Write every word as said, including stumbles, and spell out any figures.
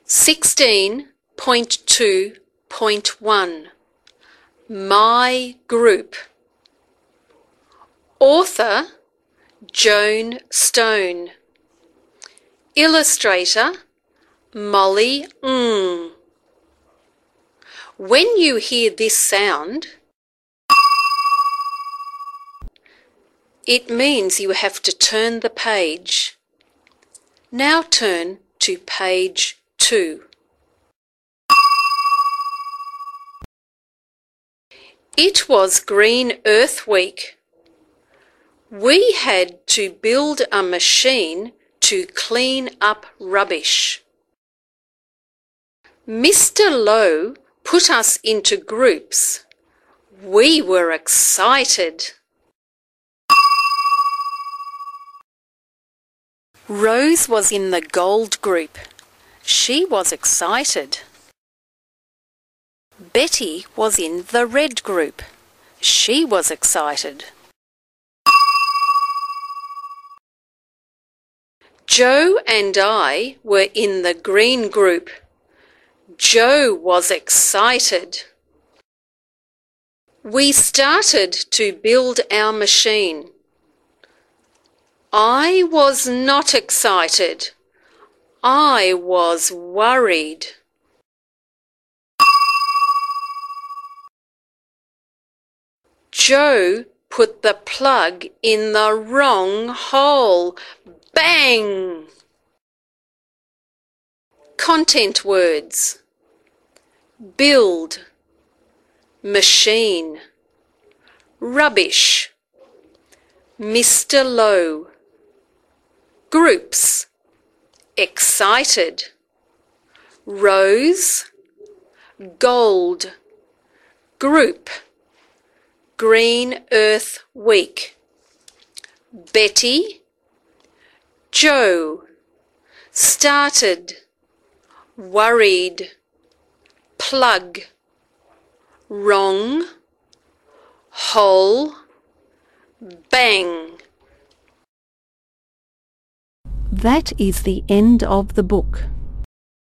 sixteen point two point one My Group. Author Joan Stone. Illustrator Molly Ng. When you hear this sound, it means you have to turn the page. Now turn to page two. It was Green Earth Week. We had to build a machine to clean up rubbish. Mister Lowe put us into groups. We were excited. Rose was in the gold group. She was excited. Betty was in the red group. She was excited. Joe and I were in the green group. Joe was excited. We started to build our machine. I was not excited. I was worried. Joe put the plug in the wrong hole. Bang! Content words: build, machine, rubbish, Mister Lowe, groups, excited, rose, gold, group, Green Earth Week, Betty, Joe, started, worried, plug, wrong, hole, bang. That is the end of the book.